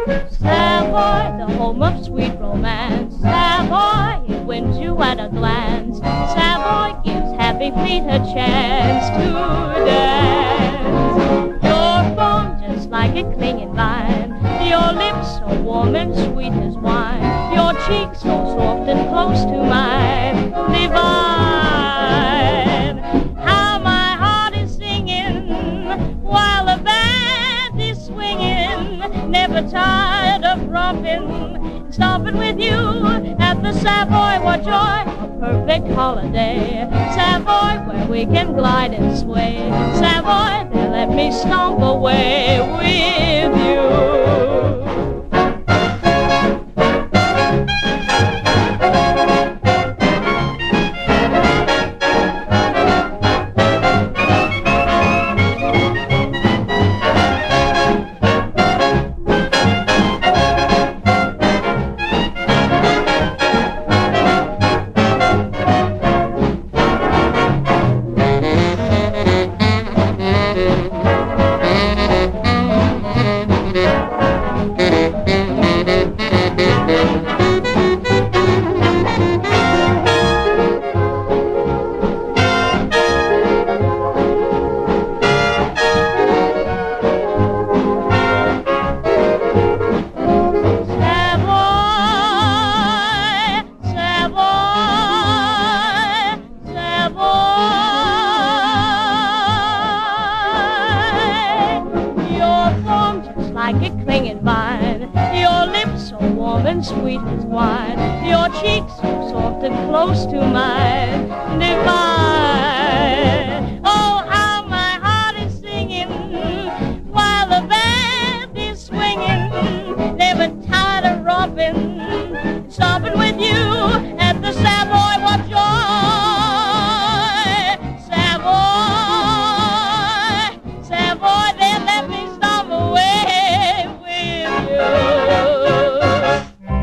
Savoy, the home of sweet romance. Savoy, it wins you at a glance. Savoy gives happy feet a chance to dance. Your form just like a clinging vine. Your lips so warm and sweet as wine. Your cheeks so soft and close to mine. Divine. How my heart is singing while the band is swinging. Never tired of romping, stomping with you at the Savoy. What joy, a perfect holiday. Savoy, where we can glide and sway. Savoy, there let me stomp away with you. Like a clinging vine, your lips so warm and sweet as wine, your cheeks so soft and close to mine, divine.